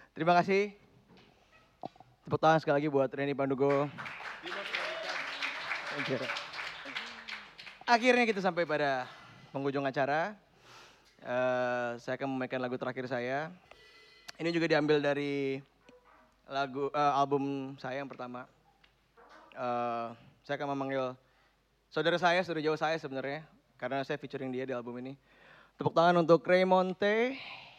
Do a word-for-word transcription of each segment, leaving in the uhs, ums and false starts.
Terima kasih. Tepuk tangan sekali lagi buat Reni Pandugo. Akhirnya kita sampai pada penghujung acara. Uh, saya akan memainkan lagu terakhir saya. Ini juga diambil dari lagu uh, album saya yang pertama. Uh, saya akan memanggil saudara saya, saudara jauh saya sebenarnya, karena saya featuring dia di album ini. Tepuk tangan untuk Raymonte.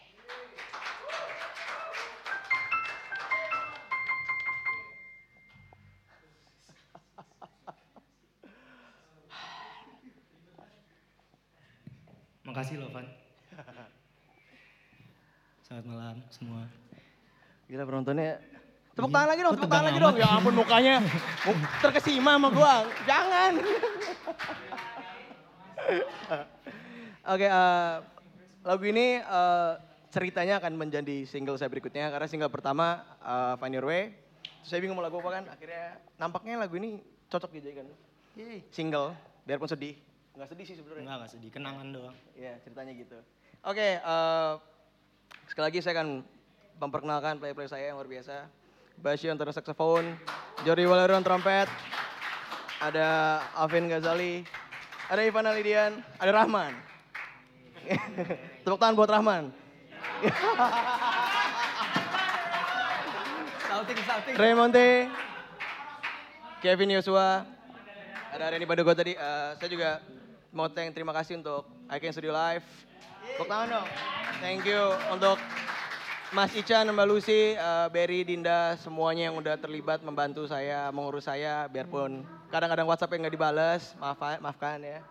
Makasih loh, Van. Selamat malam semua. Gila penontonnya. Tepuk tangan lagi dong, tepuk tangan lagi dong. Ya ampun mukanya terkesima sama gua. Jangan. Oke, okay, uh, lagu ini uh, ceritanya akan menjadi single saya berikutnya. Karena single pertama, uh, Find Your Way. Terus saya bingung mau lagu apa kan. Akhirnya nampaknya lagu ini cocok dijadikan single. Biarpun sedih. Nggak sedih sih sebenarnya. Enggak, nggak sedih. Kenangan doang. Iya, ceritanya gitu. Oke, okay, uh, sekali lagi saya akan memperkenalkan play-play saya yang luar biasa. Basyi on saxophone, Jordi Walero on trompet, ada Alvin Ghazali, ada Ivan Alidian, ada Rahman. Tepuk tangan buat Rahman. Salting, salting. Raymonte, Kevin Yosua, ada Reni Pandugo tadi. Uh, saya juga mau thank, terima kasih untuk Icon Studio Live. Tepuk tangan dong. Thank you untuk Mas Ican, Mbak Lucy, uh, Berry, Dinda, semuanya yang udah terlibat membantu saya, mengurus saya, biarpun kadang-kadang WhatsApp yang nggak dibales, maaf, maafkan ya.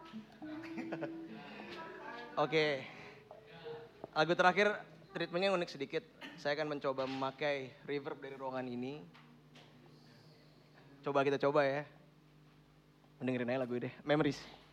Oke, okay. Lagu terakhir treatmentnya unik sedikit. Saya akan mencoba memakai reverb dari ruangan ini. Coba kita coba ya. Mendengarin aja lagu ini deh, Memories.